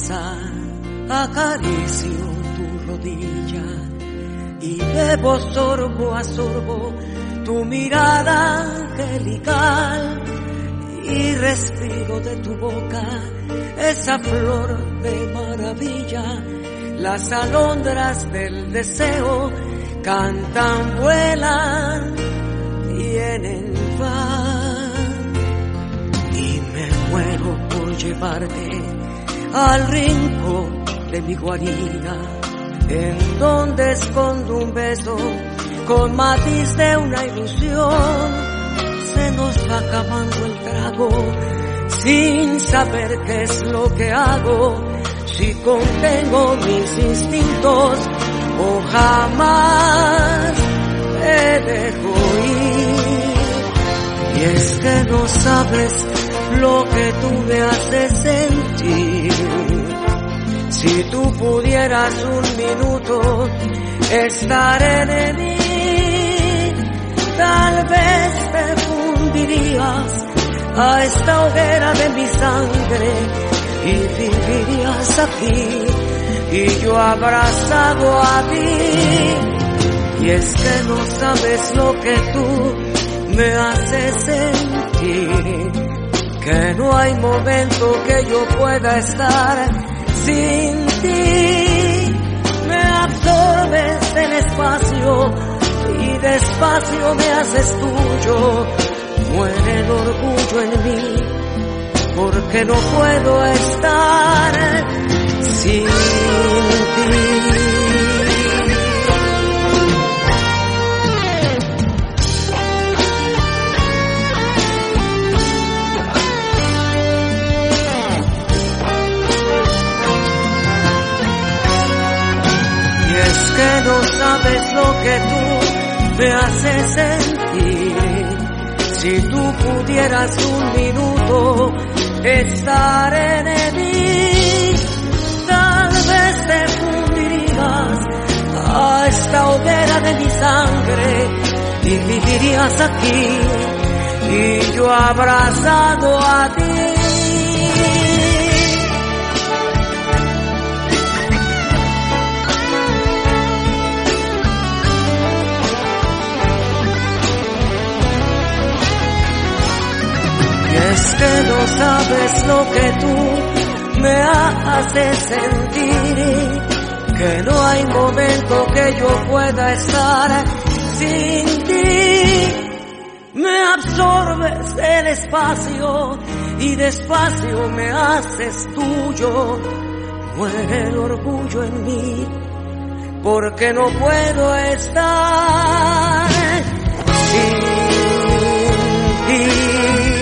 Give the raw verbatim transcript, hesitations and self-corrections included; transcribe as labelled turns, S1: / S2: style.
S1: cabeza, acaricio tu rodilla y bebo sorbo a sorbo tu mirada angelical y respiro de tu boca esa flor de maravilla. Las alondras del deseo cantan, vuelan, vienen, van y me muero por llevarte al rincón de mi guarida, en donde escondo un beso con matiz de una ilusión. Se nos va acabando el trago sin saber qué es lo que hago, si contengo mis instintos o jamás te dejo ir. Y es que no sabes lo que tú me haces sentir. Si tú pudieras un minuto estar en mí, tal vez te fundirías a esta hoguera de mi sangre y vivirías aquí y yo abrazado a ti. Y es que no sabes lo que tú me haces sentir, que no hay momento que yo pueda estar sin ti. Me absorbes el espacio y despacio me haces tuyo. Muere el orgullo en mí, porque no puedo estar sin ti. Y es que no sabes lo que tú me haces sentir. Si tú pudieras un minuto estar en mí, tal vez te fundirías a esta hoguera de mi sangre y vivirías aquí y yo abrazado a ti. Es que no sabes lo que tú me haces sentir, que no hay momento que yo pueda estar sin ti. Me absorbes el espacio y despacio me haces tuyo. Muere el orgullo en mí, porque no puedo estar sin ti.